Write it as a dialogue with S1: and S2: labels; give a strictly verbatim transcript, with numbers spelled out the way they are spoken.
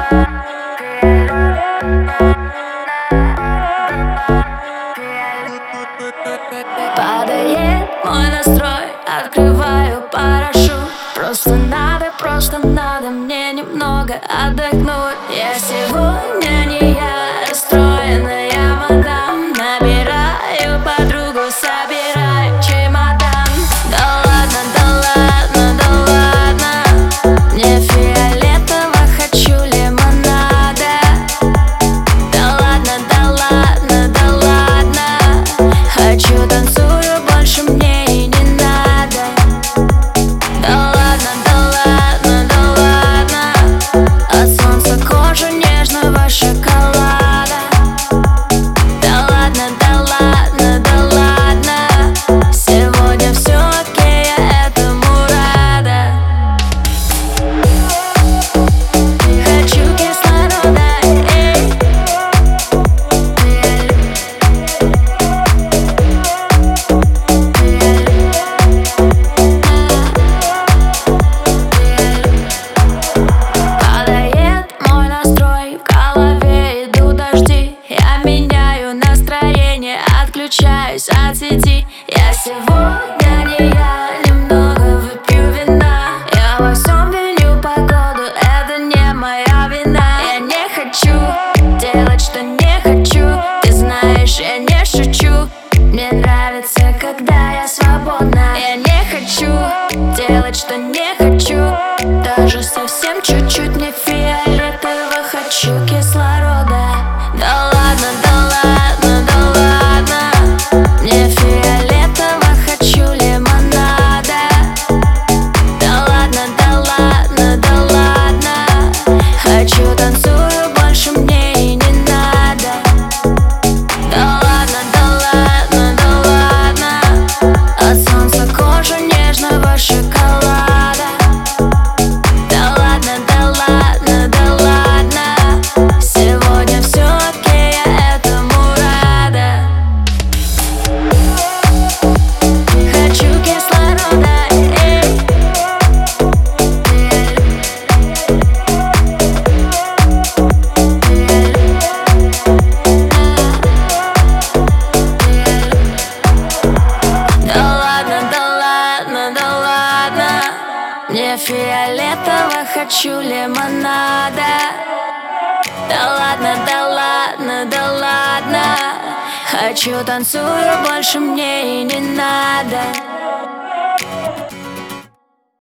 S1: Падает мой настрой, открываю парашют. Просто надо, просто надо мне немного отдохнуть. Я сегодня не я, расстроенная мадам. Набираю подругу, собираю чемодан. Да ладно, да ладно, да ладно, мне фиолетово, хочу лимонада. Да ладно, да ладно, да ладно, хочу танцую, больше мне и не надо. Да ладно, да ладно, да ладно, от солнца кожа нежного шоколада. Да ладно, да ладно, да ладно, сегодня все окей, я этому рада. Хочу кислорода, эй. Падает мой настрой, в голове идут дожди. Я меняю настроение, отключаюсь от сети. Я сегодня не я, немного выпью вина. Я во всем виню погоду, это не моя вина. Я не хочу делать, что не хочу. Ты знаешь, я не шучу. Мне нравится, когда я свободна. Я не хочу делать, что не хочу. Даже совсем чуть-чуть не фиолетово, хочу кислорода. Да ладно, да ладно, да ладно, мне фиолетово, хочу лимонада. Да ладно, да ладно, да ладно, хочу танцую, больше мне и не надо. Да ладно, да ладно, да ладно, от солнца кожа нежного шоколада. Да ладно, да ладно, да ладно, сегодня все окей, я этому рада. Хочу кислорода, эй. Да ладно, да ладно, да ладно, мне фиолетово, хочу лимонада. Да ладно, да ладно, да ладно, хочу танцую, больше мне и не надо.